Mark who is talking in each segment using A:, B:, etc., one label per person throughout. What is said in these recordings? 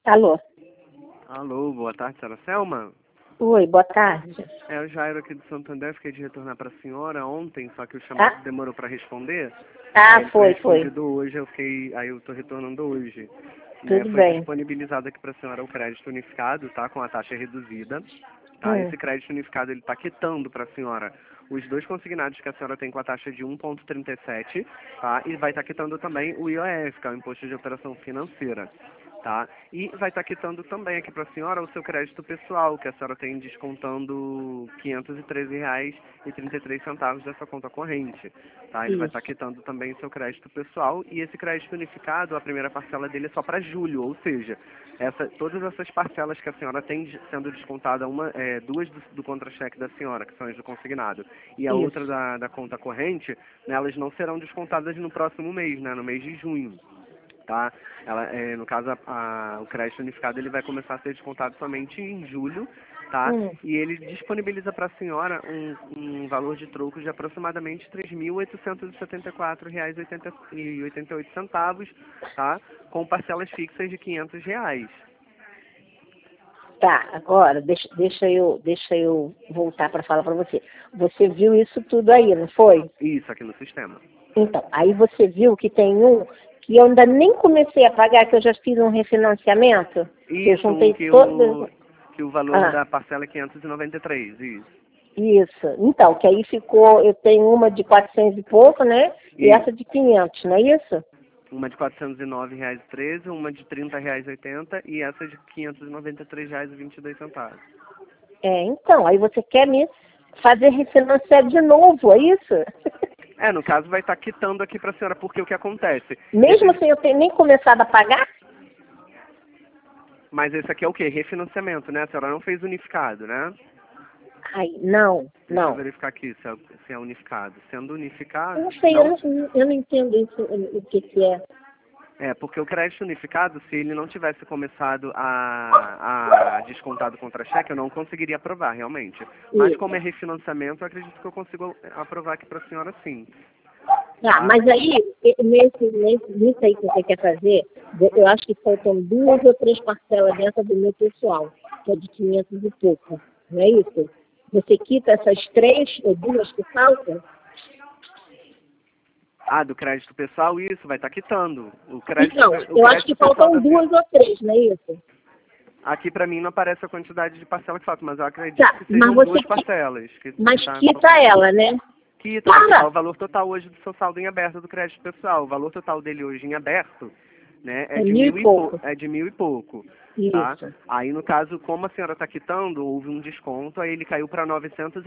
A: Alô?
B: Alô, boa tarde, senhora Selma.
A: Oi, boa tarde.
B: É o Jairo aqui do Santander, fiquei de retornar para a senhora ontem, só que o chamado demorou para responder. Aí ele
A: Foi.
B: respondido hoje, aí eu tô retornando hoje. Né,
A: Tudo
B: foi
A: bem.
B: disponibilizado aqui para a senhora o crédito unificado, tá, com a taxa reduzida. Tá, esse crédito unificado ele está quitando para a senhora os dois consignados que a senhora tem com a taxa de 1,37, tá, e vai estar quitando também o IOF, que é o Imposto de Operação Financeira. Tá? E vai estar quitando também aqui para a senhora o seu crédito pessoal, que a senhora tem descontando R$ 513,33 dessa conta corrente. Tá? Ele vai estar quitando também o seu crédito pessoal e esse crédito unificado, a primeira parcela dele é só para julho, ou seja, todas essas parcelas que a senhora tem sendo descontada, duas do contra-cheque da senhora, que são as do consignado, e a outra da conta corrente, né, elas não serão descontadas no próximo mês, né, no mês de junho. Tá? No caso, o crédito unificado ele vai começar a ser descontado somente em julho, tá? E ele disponibiliza para a senhora um valor de troco de aproximadamente R$ 3.874,88, tá? Com parcelas fixas de R$ 500.
A: Tá, agora deixa eu voltar para falar para você. Você viu isso tudo aí, não foi?
B: Isso, aqui no sistema.
A: Então, aí você viu que tem um que eu ainda nem comecei a pagar, que eu já fiz um refinanciamento.
B: Isso,
A: eu juntei todas.
B: que o valor da parcela é 593, isso.
A: Isso. Então, que aí ficou, eu tenho uma de 400 e pouco, né? E essa de 500, não é isso?
B: Uma de R$ 409,13, uma de R$ 30,80 e essa de R$ 593,22.
A: Então, aí você quer me fazer refinanciar de novo, é isso?
B: No caso vai estar quitando aqui para a senhora, porque o que acontece?
A: Mesmo sem eu ter nem começado a pagar?
B: Mas esse aqui é o quê? Refinanciamento, né? A senhora não fez unificado, né?
A: Não.
B: Deixa eu verificar aqui se é unificado. Sendo unificado...
A: Eu não sei, eu não entendo isso, o que é.
B: Porque o crédito unificado, se ele não tivesse começado a descontar do contra-cheque, eu não conseguiria aprovar, realmente. Mas como é refinanciamento, eu acredito que eu consigo aprovar aqui para a senhora sim.
A: Mas aí, nisso aí que você quer fazer, eu acho que faltam 2 ou 3 parcelas dessa do meu pessoal, que é de 500 e pouco, não é isso? Você quita essas 3 ou 2 que faltam?
B: Do crédito pessoal, isso, vai estar quitando.
A: Eu acho que faltam 2 ou 3, não é isso?
B: Aqui para mim não aparece a quantidade de parcela que falta, mas eu acredito que sejam 2 parcelas.
A: Mas quita ela, né?
B: Quita o valor total hoje do seu saldo em aberto do crédito pessoal. O valor total dele hoje em aberto, né, é de mil e pouco. Tá? Aí, no caso, como a senhora está quitando, houve um desconto, aí ele caiu para R$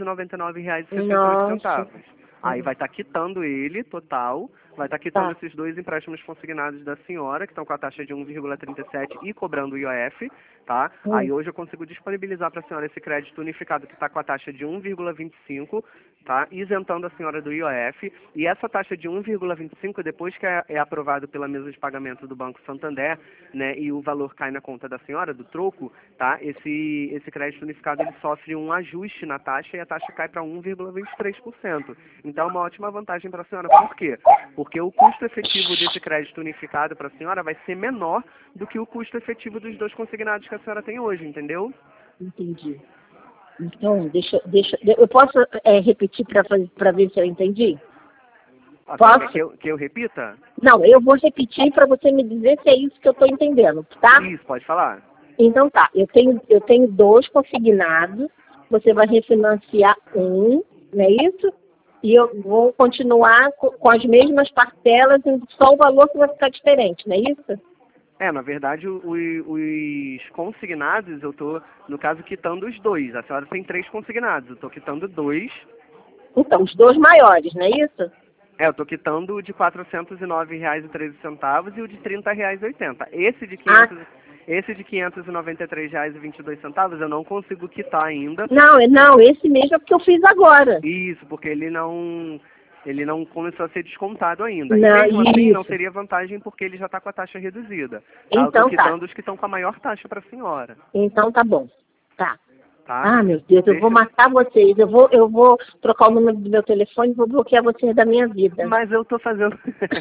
B: 999,68. Aí vai estar quitando ele, total, vai estar quitando esses 2 empréstimos consignados da senhora, que estão com a taxa de 1,37 e cobrando o IOF, tá? Aí hoje eu consigo disponibilizar para a senhora esse crédito unificado que está com a taxa de 1,25, tá? Isentando a senhora do IOF. E essa taxa de 1,25, depois que é aprovado pela mesa de pagamento do Banco Santander, né, e o valor cai na conta da senhora, do troco, tá? Esse crédito unificado ele sofre um ajuste na taxa e a taxa cai para 1,23%. Então, é uma ótima vantagem para a senhora. Por quê? Porque o custo efetivo desse crédito unificado para a senhora vai ser menor do que o custo efetivo dos 2 consignados que a senhora tem hoje, entendeu?
A: Entendi. Então, eu posso repetir para ver se eu entendi?
B: Posso? Que eu repita?
A: Não, eu vou repetir para você me dizer se é isso que eu estou entendendo, tá?
B: Isso, pode falar.
A: Então tá, eu tenho 2 consignados, você vai refinanciar um, não é isso? E eu vou continuar com as mesmas parcelas, só o valor que vai ficar diferente, não é isso?
B: Na verdade, os consignados, eu estou, no caso, quitando os 2. A senhora tem 3 consignados, eu estou quitando 2.
A: Então, os 2 maiores, não é isso?
B: Eu estou quitando o de R$ 409,13 e o de R$ 30,80. Esse de R$ 593,22 eu não consigo quitar ainda.
A: Não, esse mesmo é porque eu fiz agora.
B: Isso, porque ele não começou a ser descontado ainda.
A: Não,
B: e mesmo assim não seria vantagem porque ele já está com a taxa reduzida. Eu estou quitando os que estão com a maior taxa para a senhora.
A: Então tá bom. Tá.
B: tá?
A: Ah, meu Deus, eu vou matar vocês. Eu vou trocar o número do meu telefone e vou bloquear vocês da minha vida.
B: Mas eu tô fazendo...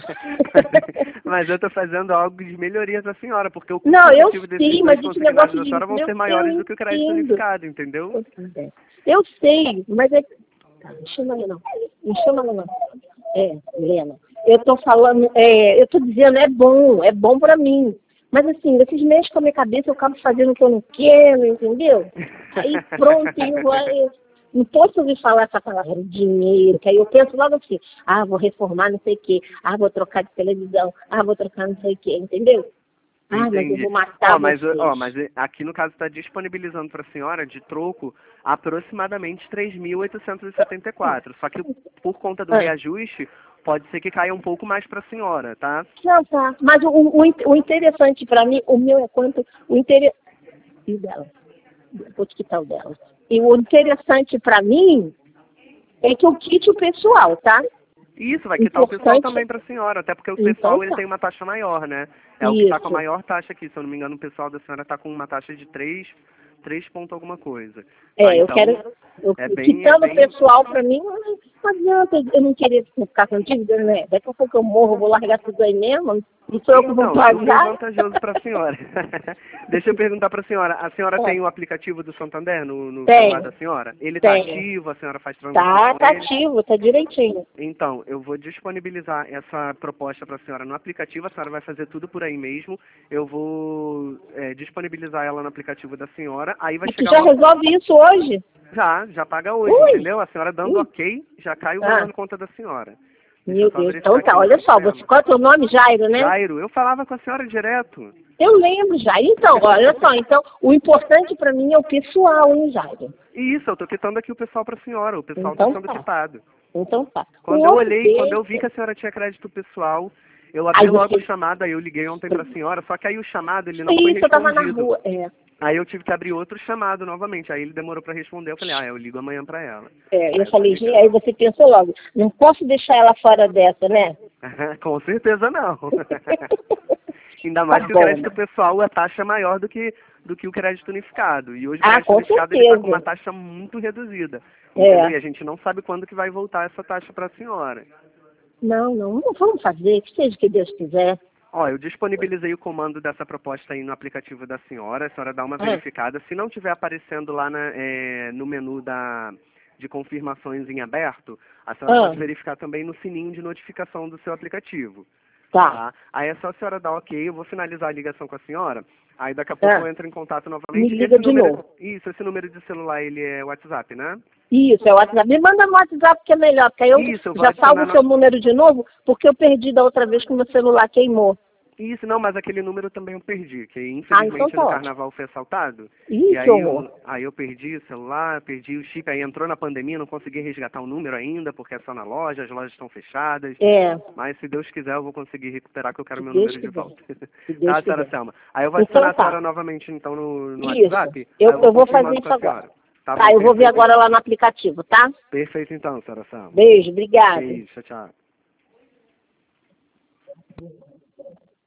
B: Mas eu tô fazendo algo de melhoria da senhora, porque o
A: Não, eu
B: custo desses
A: sei,
B: dois
A: mas esse
B: consignados
A: negócio
B: da
A: de...
B: senhora vão ser maiores do que o crédito unificado, entendeu?
A: Eu sei, mas é... Tá, não chama ela não. Não chama ela não. Helena. Eu tô falando, eu tô dizendo, é bom pra mim. Mas assim, vocês mexem com a minha cabeça, eu acabo fazendo o que eu não quero, entendeu? Aí pronto, eu não posso ouvir falar essa palavra dinheiro, que aí eu penso logo assim, vou reformar não sei o quê, vou trocar de televisão, vou trocar não sei o quê, entendeu? Mas eu vou matar vocês.
B: Mas aqui no caso está disponibilizando para a senhora de troco aproximadamente 3.874. Só que por conta do reajuste, pode ser que caia um pouco mais para a senhora, tá?
A: Não, tá. Mas o interessante para mim, o meu é quanto... O interessante... E o dela? Vou te quitar o dela. E o interessante para mim é que eu quite o pessoal, tá?
B: Isso, vai quitar o pessoal também para a senhora, até porque o pessoal ele tem uma taxa maior, né? É o que está com a maior taxa aqui, se eu não me engano, o pessoal da senhora está com uma taxa de 3 ponto alguma coisa.
A: Eu então, quero... quitando o pessoal para mim, não adianta eu não querer ficar com dívida, né? Daqui a pouco eu morro, vou largar tudo aí mesmo, não sou eu que vou pagar.
B: Não, é vantajoso para a senhora. Deixa eu perguntar para a senhora tem o aplicativo do Santander no celular da senhora? Ele está ativo, a senhora faz transações?
A: Tá ativo, tá direitinho.
B: Então, eu vou disponibilizar essa proposta para a senhora no aplicativo, a senhora vai fazer tudo por aí mesmo, eu vou disponibilizar ela no aplicativo da senhora, aí vai chegar...
A: Tu já resolve isso hoje?
B: Já paga hoje, entendeu? A senhora dando ok, já cai o valor na conta da senhora.
A: Meu Deus, então tá, olha só, qual é o teu nome? Jairo, né?
B: Jairo, eu falava com a senhora direto.
A: Eu lembro, Jairo. Então, olha só, então, o importante pra mim é o pessoal, hein, Jairo?
B: Isso, eu tô quitando aqui o pessoal pra senhora, o pessoal tá sendo quitado.
A: Então tá.
B: Quando eu vi que a senhora tinha crédito pessoal, eu abri logo o chamado, aí eu liguei ontem pra senhora, só que aí o chamado, ele não foi respondido.
A: Eu tava na rua,
B: Aí eu tive que abrir outro chamado novamente, aí ele demorou pra responder, eu falei, eu ligo amanhã pra ela.
A: Eu falei, aí você pensou logo, não posso deixar ela fora dessa, né?
B: Com certeza não. Ainda mais que o crédito pessoal, a taxa é maior do que o crédito unificado. E hoje o crédito unificado ele tá com uma taxa muito reduzida. Entendeu? E a gente não sabe quando que vai voltar essa taxa pra senhora.
A: Não vamos fazer, que seja o que Deus quiser.
B: Eu disponibilizei o comando dessa proposta aí no aplicativo da senhora. A senhora dá uma verificada. Se não estiver aparecendo lá no menu de confirmações em aberto, a senhora pode verificar também no sininho de notificação do seu aplicativo. Tá? Aí é só a senhora dar ok, eu vou finalizar a ligação com a senhora. Aí daqui a pouco eu entro em contato novamente.
A: Me liga de novo.
B: Isso, esse número de celular, ele é WhatsApp, né?
A: Isso, é o WhatsApp. Me manda no WhatsApp que é melhor, porque aí eu já salvo o seu número de novo, porque eu perdi da outra vez que o meu celular queimou.
B: Isso, não, mas aquele número também eu perdi, que infelizmente no carnaval foi assaltado.
A: E
B: aí eu perdi o celular, perdi o chip, aí entrou na pandemia, não consegui resgatar o número ainda, porque é só na loja, as lojas estão fechadas. Mas se Deus quiser eu vou conseguir recuperar, que eu quero meu número de volta. Tá, senhora Selma? Aí eu vou adicionar a senhora novamente então no WhatsApp.
A: Eu vou fazer isso agora. Tá, eu vou ver agora lá no aplicativo, tá?
B: Perfeito então, senhora Selma.
A: Beijo, obrigada.
B: Beijo, tchau.